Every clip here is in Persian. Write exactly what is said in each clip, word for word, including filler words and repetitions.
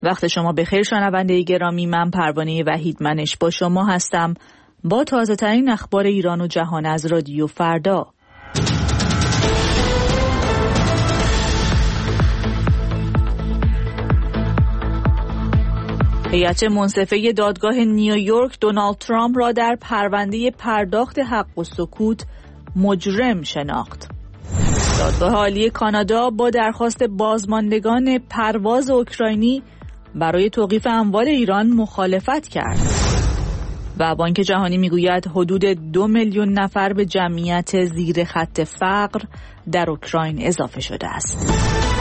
وقت شما بخیر شنونده گرامی، من پروانه وحیدمنش با شما هستم با تازه ترین اخبار ایران و جهان از رادیو فردا. هیئت منصفه دادگاه نیویورک دونالد ترامپ را در پرونده پرداخت حق و سکوت مجرم شناخت. دادگاه عالی کانادا با درخواست بازماندگان پرواز اوکراینی برای توقیف اموال ایران مخالفت کرد و بانک جهانی میگوید حدود دو میلیون نفر به جمعیت زیر خط فقر در اوکراین اضافه شده است.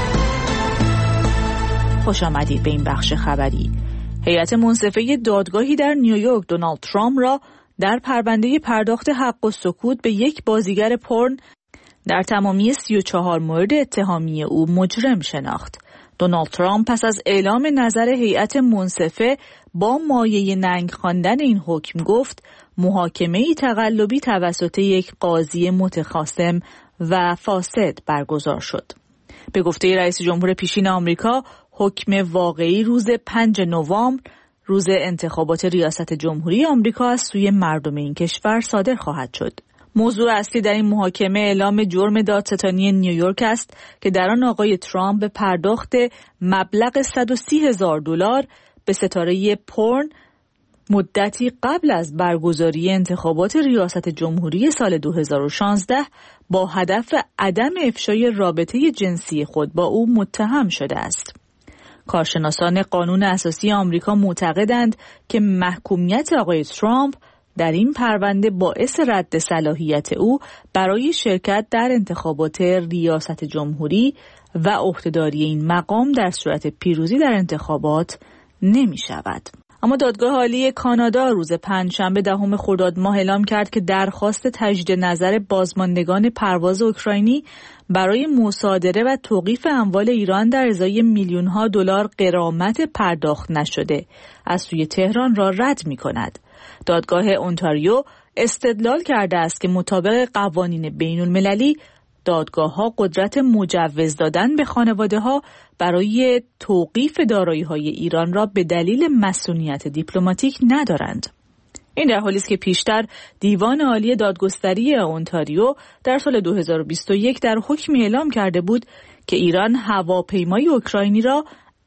خوش آمدید به این بخش خبری. هیئت منصفه دادگاهی در نیویورک دونالد ترامپ را در پرونده پرداخت حق و سکوت به یک بازیگر پورن در تمامی سی و چهار مورد اتهامی او مجرم شناخت. دونالد ترامپ پس از اعلام نظر هیئت منصفه با مایه ننگ خواندن این حکم گفت محاکمه‌ای تقلبی توسط یک قاضی متخاصم و فاسد برگزار شد. به گفته رئیس جمهور پیشین آمریکا، حکم واقعی روز پنجم نوامبر روز انتخابات ریاست جمهوری آمریکا از سوی مردم این کشور صادر خواهد شد. موضوع اصلی در این محاکمه اعلام جرم دادستانی نیویورک است که در آن آقای ترامپ به پرداخت مبلغ صد و سی هزار دلار به ستاره پورن مدتی قبل از برگزاری انتخابات ریاست جمهوری سال دو هزار و شانزده با هدف عدم افشای رابطه جنسی خود با او متهم شده است. کارشناسان قانون اساسی آمریکا معتقدند که محکومیت آقای ترامپ در این پرونده باعث رد صلاحیت او برای شرکت در انتخابات ریاست جمهوری و عهدهداری این مقام در صورت پیروزی در انتخابات نمی شود. اما دادگاه عالی کانادا روز پنجشنبه دهم خرداد ماه اعلام کرد که درخواست تجدید نظر بازماندگان پرواز اوکراینی برای مصادره و توقیف اموال ایران در ازای میلیون ها دلار غرامت پرداخت نشده از سوی تهران را رد می کند. دادگاه اونتاریو استدلال کرده است که مطابق قوانین بین المللی دادگاه‌ها قدرت مجوز دادن به خانواده‌ها برای توقیف دارایی‌های ایران را به دلیل مصونیت دیپلماتیک ندارند. این در حالی است که پیشتر دیوان عالی دادگستری اونتاریو در سال دو هزار و بیست و یک در حکمی اعلام کرده بود که ایران هواپیمای اوکراینی را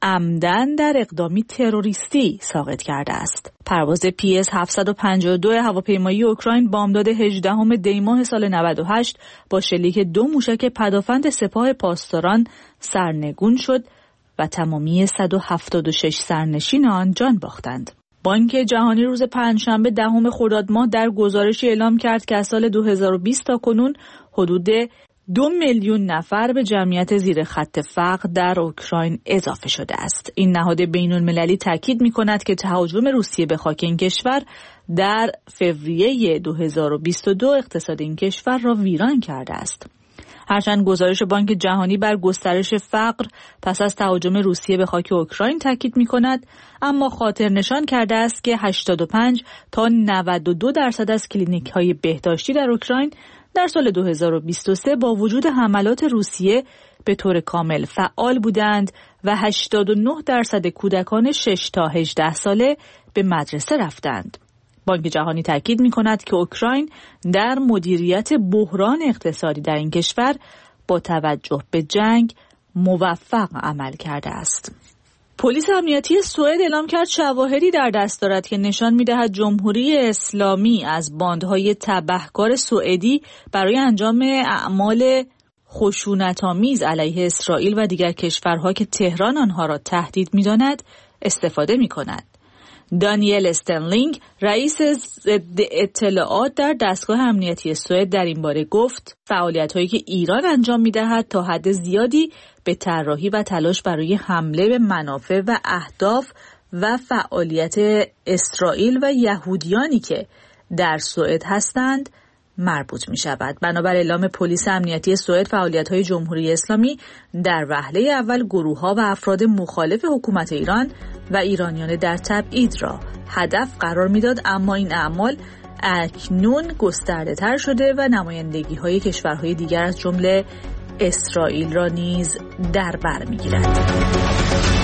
عمدن در اقدامی تروریستی ساقط کرده است. پرواز پی اس هفتصد و پنجاه و دو هواپیمایی اوکراین بامداد هجدهم دی ماه سال نود و هشت با شلیک دو موشک پدافند سپاه پاسداران سرنگون شد و تمامی صد و هفتاد و شش سرنشین آن جان باختند. بانک جهانی روز پنجشنبه دهم خرداد ماه در گزارشی اعلام کرد که از سال دو هزار و بیست تا کنون حدود دو میلیون نفر به جمعیت زیر خط فقر در اوکراین اضافه شده است. این نهاد بین المللی تاکید می کند که تهاجم روسیه به خاک این کشور در فوریه دو هزار و بیست و دو اقتصاد این کشور را ویران کرده است. هرچند گزارش بانک جهانی بر گسترش فقر پس از تهاجم روسیه به خاک اوکراین تاکید می کند، اما خاطر نشان کرده است که هشتاد و پنج تا نود و دو درصد از کلینیک های بهداشتی در اوکراین در سال دو هزار و بیست و سه با وجود حملات روسیه به طور کامل فعال بودند و هشتاد و نه درصد کودکان شش تا هجده ساله به مدرسه رفتند. بانک جهانی تاکید می کند که اوکراین در مدیریت بحران اقتصادی در این کشور با توجه به جنگ موفق عمل کرده است. پلیس امنیتی سوئد اعلام کرد شواهدی در دست دارد که نشان می‌دهد جمهوری اسلامی از باندهای تبهکار سوئدی برای انجام اعمال خشونت‌آمیز علیه اسرائیل و دیگر کشورها که تهران آنها را تهدید می‌داند استفاده می‌کند. دانیل استنلینگ رئیس ضد اطلاعات در دستگاه امنیتی سوئد در این باره گفت فعالیت‌هایی که ایران انجام می‌دهد تا حد زیادی به طراحی و تلاش برای حمله به منافع و اهداف و فعالیت اسرائیل و یهودیانی که در سوئد هستند مربوط می شود. بنابر اعلام پلیس امنیتی سوئد، فعالیت‌های جمهوری اسلامی در وهله اول گروه‌ها و افراد مخالف حکومت ایران و ایرانیان در تبعید را هدف قرار می‌داد، اما این اعمال اکنون گسترده‌تر شده و نمایندگی‌های کشورهای دیگر از جمله اسرائیل را نیز در بر می‌گیرد.